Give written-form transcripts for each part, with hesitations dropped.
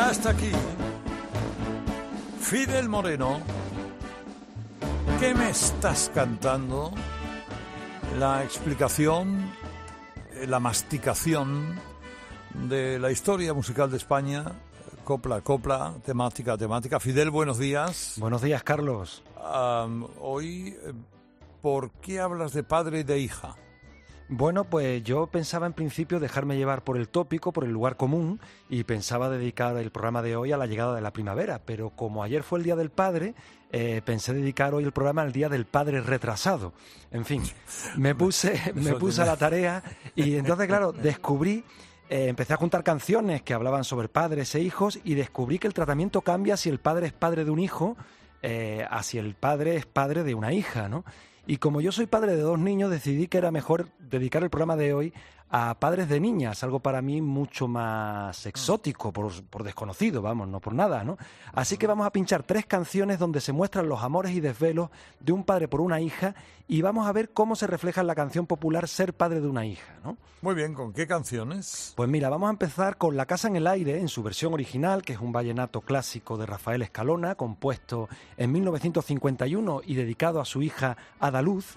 Ya está aquí Fidel Moreno. ¿Qué me estás cantando? La explicación, la masticación de la historia musical de España, copla a copla, temática a temática. Fidel, buenos días. Buenos días, Carlos. Hoy, ¿por qué hablas de padre y de hija? Bueno, pues yo pensaba en principio dejarme llevar por el tópico, por el lugar común, y pensaba dedicar el programa de hoy a la llegada de la primavera, pero como ayer fue el Día del Padre, pensé dedicar hoy el programa al Día del Padre retrasado. En fin, me puse a la tarea y entonces, claro, descubrí... empecé a juntar canciones que hablaban sobre padres e hijos y descubrí que el tratamiento cambia si el padre es padre de un hijo a si el padre es padre de una hija, ¿no? Y como yo soy padre de 2 niños, decidí que era mejor dedicar el programa de hoy a padres de niñas, algo para mí mucho más exótico, por desconocido, vamos, no por nada, ¿no? Así que vamos a pinchar 3 canciones donde se muestran los amores y desvelos de un padre por una hija y vamos a ver cómo se refleja en la canción popular ser padre de una hija, ¿no? Muy bien, ¿con qué canciones? Pues mira, vamos a empezar con La casa en el aire, en su versión original, que es un vallenato clásico de Rafael Escalona, compuesto en 1951 y dedicado a su hija Adaluz.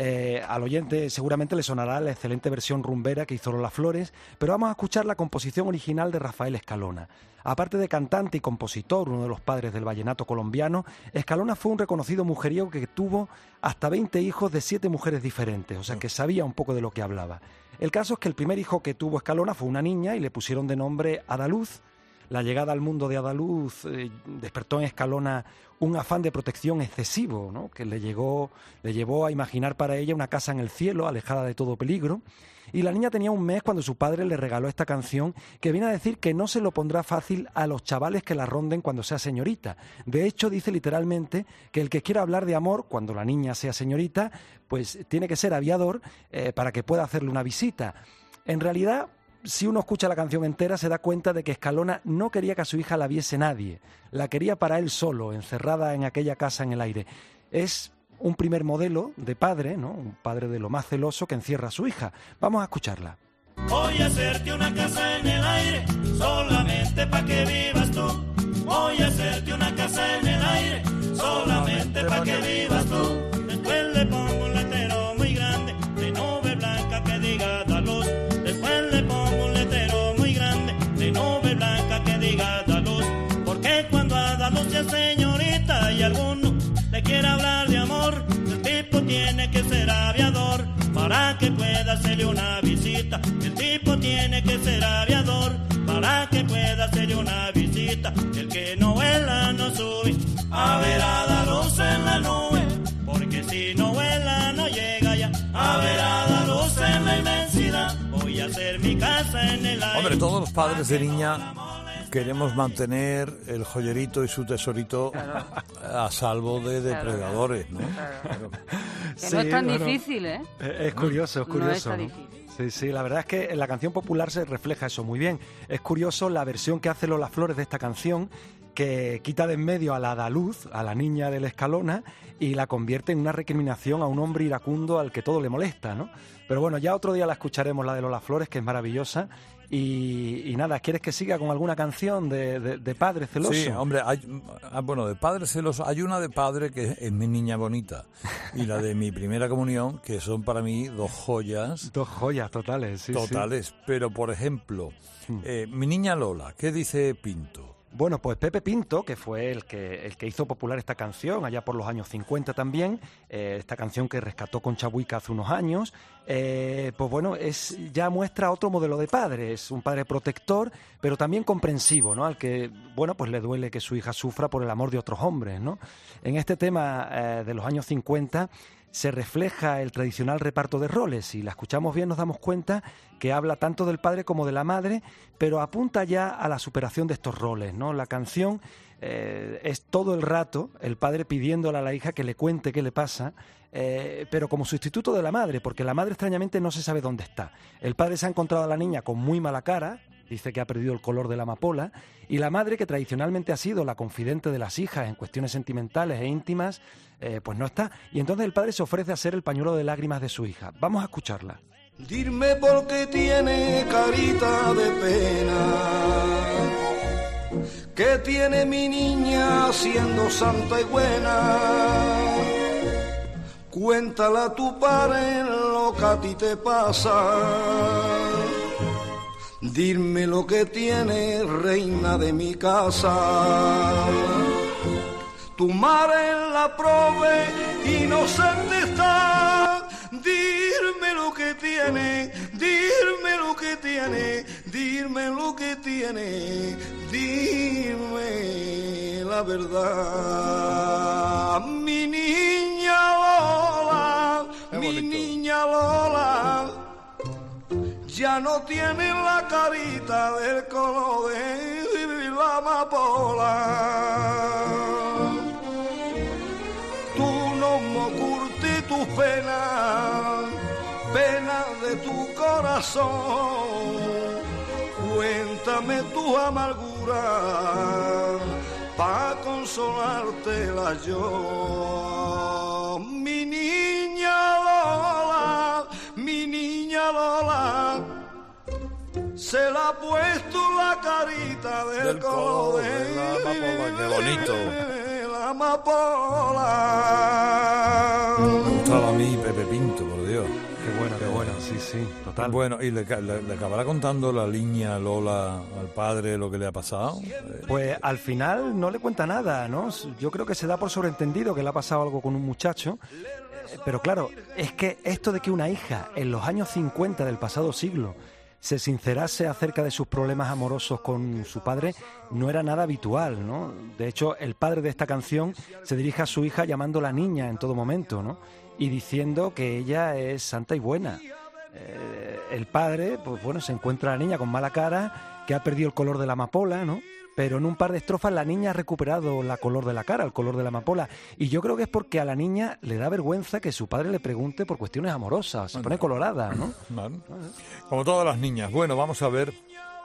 Al oyente seguramente le sonará la excelente versión rumbera que hizo Lola Flores, pero vamos a escuchar la composición original de Rafael Escalona. Aparte de cantante y compositor, uno de los padres del vallenato colombiano, Escalona fue un reconocido mujeriego que tuvo hasta 20 hijos de 7 mujeres diferentes, o sea que sabía un poco de lo que hablaba. El caso es que el primer hijo que tuvo Escalona fue una niña y le pusieron de nombre Adaluz. La llegada al mundo de Adaluz despertó en Escalona un afán de protección excesivo, ¿no? Que le llevó a imaginar para ella una casa en el cielo, alejada de todo peligro. Y la niña tenía 1 mes cuando su padre le regaló esta canción que viene a decir que no se lo pondrá fácil a los chavales que la ronden cuando sea señorita. De hecho, dice literalmente que el que quiera hablar de amor cuando la niña sea señorita, pues tiene que ser aviador para que pueda hacerle una visita. En realidad, si uno escucha la canción entera, se da cuenta de que Escalona no quería que a su hija la viese nadie. La quería para él solo, encerrada en aquella casa en el aire. Es un primer modelo de padre, ¿no? Un padre de lo más celoso que encierra a su hija. Vamos a escucharla. Voy a hacerte una casa en el aire, solamente para que vivas tú. Voy a hacerte una casa en el aire, solamente para que vivas tú. Después le pongo un letrero muy grande, de nube blanca que diga Adaluz. Después le pongo un letrero muy grande, de nube blanca que diga Adaluz. Porque cuando Adaluz sea señorita y alguno le quiera hablar de amor, el tipo tiene que ser aviador para que pueda hacerle una visita. El tipo tiene que ser aviador para que pueda hacerle una visita. El que no vuela no sube a ver a Adaluz en la nube, porque si no vuela no llega ya a ver a Adaluz en la inmensidad. Voy a hacer mi casa en el aire. Hombre, todos los padres de niña queremos mantener el joyerito y su tesorito a salvo de depredadores, ¿no? Claro. Que no es tan difícil, ¿eh? Es curioso, es curioso. No es tan ¿no? difícil. Sí, la verdad es que en la canción popular se refleja eso muy bien. Es curioso la versión que hace Lola Flores de esta canción, que quita de en medio a la Adaluz, a la niña del Escalona, y la convierte en una recriminación a un hombre iracundo al que todo le molesta, ¿no? Pero bueno, ya otro día la escucharemos, la de Lola Flores, que es maravillosa. Y nada, ¿quieres que siga con alguna canción de padre celoso? Sí, hombre, de padre celoso, hay una de padre que es Mi niña bonita y la de Mi primera comunión, que son para mí 2 joyas. 2 joyas totales, sí. Totales, pero por ejemplo, Mi niña Lola, ¿qué dice Pinto? Bueno, pues Pepe Pinto, que fue el que hizo popular esta canción allá por los años 50 también, esta canción que rescató Concha Buica hace unos años, pues bueno, ya muestra otro modelo de padre. Es un padre protector, pero también comprensivo, ¿no? Al que, bueno, pues le duele que su hija sufra por el amor de otros hombres, ¿no? En este tema de los años 50 se refleja el tradicional reparto de roles. Si la escuchamos bien nos damos cuenta que habla tanto del padre como de la madre, pero apunta ya a la superación de estos roles, ¿no? La canción es todo el rato el padre pidiéndole a la hija que le cuente qué le pasa, pero como sustituto de la madre, porque la madre extrañamente no se sabe dónde está. El padre se ha encontrado a la niña con muy mala cara, dice que ha perdido el color de la amapola, y la madre, que tradicionalmente ha sido la confidente de las hijas en cuestiones sentimentales e íntimas, pues no está. Y entonces el padre se ofrece a ser el pañuelo de lágrimas de su hija. Vamos a escucharla. Dime por qué tiene carita de pena, que tiene mi niña siendo santa y buena. Cuéntale a tu padre lo que a ti te pasa. Dime lo que tiene, reina de mi casa. Tu madre en la prove inocente está. Dime lo que tiene, dime lo que tiene, dime lo que tiene, dime la verdad. Mi niña Lola, mi niña Lola, ya no tiene la carita del color de la amapola. Tú no me ocultes tus penas, penas de tu corazón. Cuéntame tu amargura pa' consolártela yo. Mi niña Lola, mi niña Lola, se le ha puesto la carita del color de la amapola. Qué bonito. La amapola. Me gustaba a mí Pepe Pinto, por Dios. Qué bueno, sí, total. Bueno, ¿y le acabará contando la niña Lola al padre lo que le ha pasado? Pues al final no le cuenta nada, ¿no? Yo creo que se da por sobreentendido que le ha pasado algo con un muchacho. Pero claro, es que esto de que una hija en los años 50 del pasado siglo se sincerase acerca de sus problemas amorosos con su padre no era nada habitual, ¿no? De hecho, el padre de esta canción se dirige a su hija llamándola niña en todo momento, ¿no? Y diciendo que ella es santa y buena. El padre, pues bueno, se encuentra a la niña con mala cara, que ha perdido el color de la amapola, ¿no? Pero en un par de estrofas la niña ha recuperado el color de la cara, el color de la amapola. Y yo creo que es porque a la niña le da vergüenza que su padre le pregunte por cuestiones amorosas. Se pone colorada, ¿no? Vale. Como todas las niñas. Bueno, vamos a ver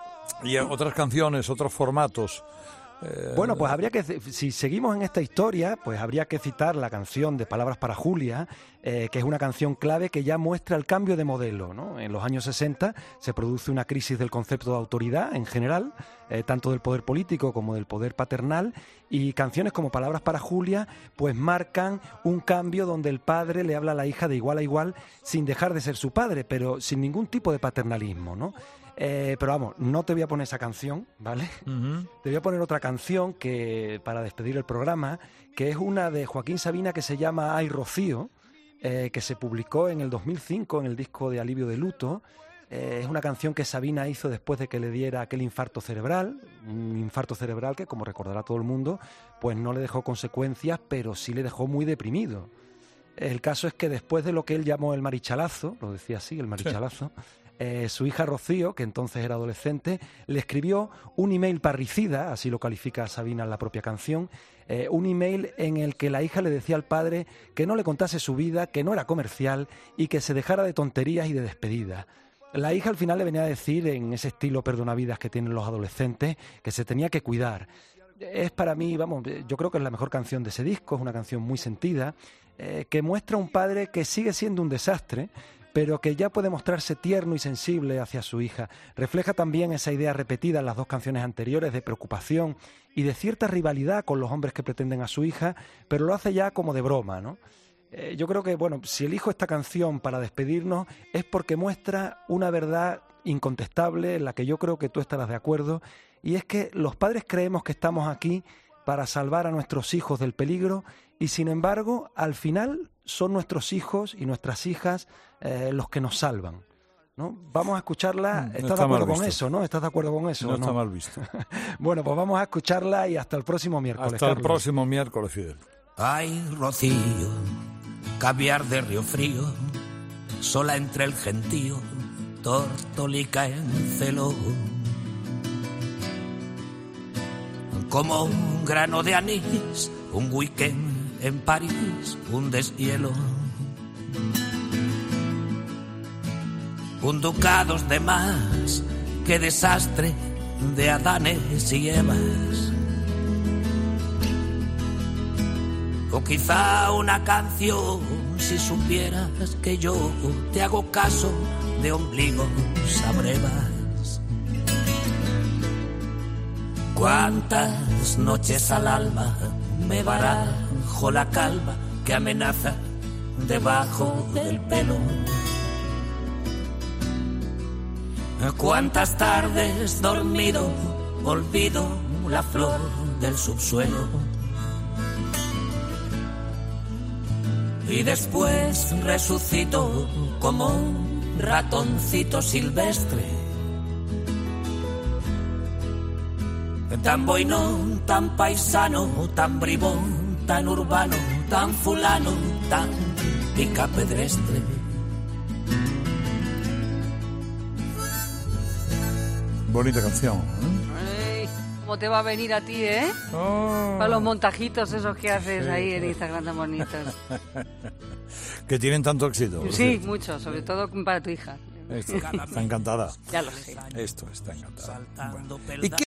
y otras canciones, otros formatos. Bueno, pues habría que, si seguimos en esta historia, pues habría que citar la canción de Palabras para Julia, que es una canción clave que ya muestra el cambio de modelo, ¿no? En los años 60 se produce una crisis del concepto de autoridad en general, tanto del poder político como del poder paternal, y canciones como Palabras para Julia pues marcan un cambio donde el padre le habla a la hija de igual a igual sin dejar de ser su padre, pero sin ningún tipo de paternalismo, ¿no? Pero vamos, no te voy a poner esa canción, ¿vale? Uh-huh. Te voy a poner otra canción que para despedir el programa, que es una de Joaquín Sabina que se llama Ay Rocío, que se publicó en el 2005 en el disco de Alivio de Luto. Es una canción que Sabina hizo después de que le diera aquel infarto cerebral, un infarto cerebral que, como recordará todo el mundo, pues no le dejó consecuencias, pero sí le dejó muy deprimido. El caso es que después de lo que él llamó el marichalazo, lo decía así, el marichalazo, sí. Su hija Rocío, que entonces era adolescente, le escribió un email parricida, así lo califica Sabina en la propia canción, un email en el que la hija le decía al padre que no le contase su vida, que no era comercial y que se dejara de tonterías y de despedidas. La hija al final le venía a decir, en ese estilo perdonavidas que tienen los adolescentes, que se tenía que cuidar. Es para mí, vamos, yo creo que es la mejor canción de ese disco, es una canción muy sentida, que muestra a un padre que sigue siendo un desastre, pero que ya puede mostrarse tierno y sensible hacia su hija. Refleja también esa idea repetida en las dos canciones anteriores de preocupación y de cierta rivalidad con los hombres que pretenden a su hija, pero lo hace ya como de broma, ¿no? Yo creo que, bueno, si elijo esta canción para despedirnos es porque muestra una verdad incontestable en la que yo creo que tú estarás de acuerdo, y es que los padres creemos que estamos aquí para salvar a nuestros hijos del peligro y, sin embargo, al final son nuestros hijos y nuestras hijas los que nos salvan, ¿no? Vamos a escucharla. ¿Estás de acuerdo con eso, no? ¿Estás de acuerdo con eso? No está mal visto. Bueno, pues vamos a escucharla y hasta el próximo miércoles. Hasta el próximo miércoles, Fidel. Ay, Rocío, caviar de Río Frío, sola entre el gentío, tortolica en celo. Como un grano de anís, un weekend en París, un deshielo. Un ducados de más, qué desastre de Adanes y Evas. O quizá una canción, si supieras que yo te hago caso de ombligos a brevas. Cuántas noches al alba me barajo la calma que amenaza debajo del pelo. Cuántas tardes dormido olvido la flor del subsuelo. Y después resucito como un ratoncito silvestre, tan boinón, tan paisano, tan bribón, tan urbano, tan fulano, tan picapedrestre. Bonita canción, Ay, ¿cómo te va a venir a ti, Para los montajitos esos que haces ahí en Instagram tan bonitos. Que tienen tanto éxito. Sí, mucho, sobre todo para tu hija. Esto, está encantada. Ya lo sé. Esto está encantada. Bueno. ¿Y qué